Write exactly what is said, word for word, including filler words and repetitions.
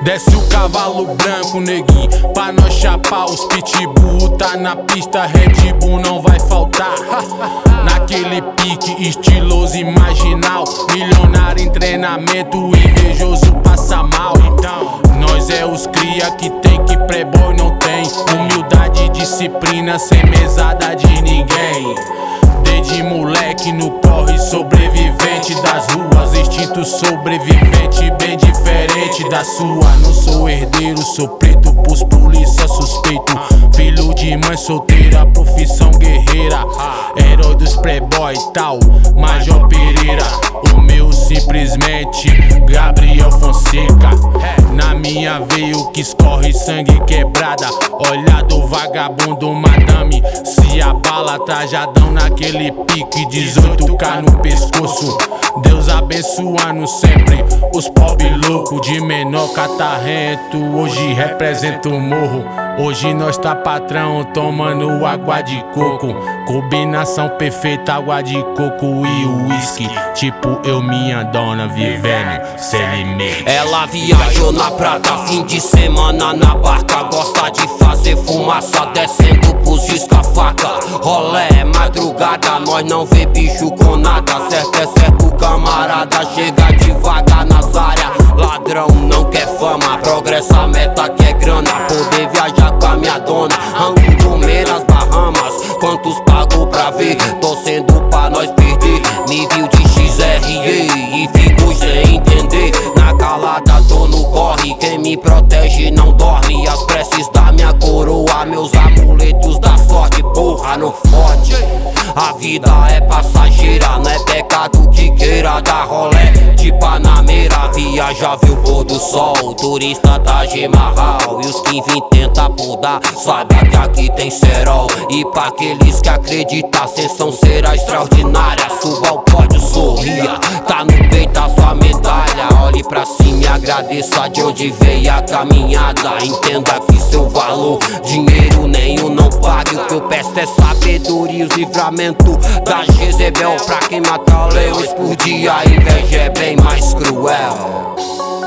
Desce o cavalo branco, neguinho, pra nós chapar os pitbull. Tá na pista, Red Bull não vai faltar. Naquele pique estiloso e marginal, milionário em treinamento, invejoso passa mal. Então, nós é os cria que tem que playboy não tem. Humildade e disciplina sem mesada de ninguém. Desde moleque no corre, sobrevivente das ruas, instinto sobrevivente bem diferente da sua. Não sou herdeiro, sou preto, pros polícia suspeito. Filho de mãe solteira, profissão guerreira. Herói dos playboy e tal, Major Pereira. O meu simplesmente Gabriel Fonseca. Na minha veia o que escorre sangue quebrada. Olhar do vagabundo madame, se abala trajadão naquele pique, dezoito K no pescoço. Deus abençoando sempre os pobre louco de menor catarrento. Hoje representa o morro, hoje nós tá patrão tomando água de coco. Combinação perfeita, água de coco e uísque. Tipo eu, minha dona, vivendo sem limite. Ela viajou na prata, fim de semana na barca. Gosta de fazer fumaça, descendo pros risca-faca. Rolé, madrugada, nós não vê bicho com nada. Certo é certo, camarada, chega devagar nas áreas. Ladrão não quer fama, progressa a meta que é grana. Poder viajar com a minha dona, amo comer nas Bahamas. Quantos pagou pra ver, torcendo pra nós perder. Nível de X R E e fico sem entender. Na calada tô no corre, quem me protege não dorme. As preces da minha coroa, meus amuletos da sorte. Porra, não fode. A vida é passageira, não é pecado que queira dar rolé de Panameira. Viaja, vê o pôr do sol, turista Taj Mahal. E os que vim tentar podar, sabe que aqui tem cerol. E pra aqueles que acreditam, ascensão será extraordinária. Suba ao pódio, sorria, tá no peito a sua medalha. Olhe pra cima e agradeça de onde veio a caminhada. Entenda que seu valor, dinheiro nenhum não paga. O que eu peço é sabedoria, os livramentos da Jezebel. Pra quem mata leões por dia, a inveja é bem mais cruel.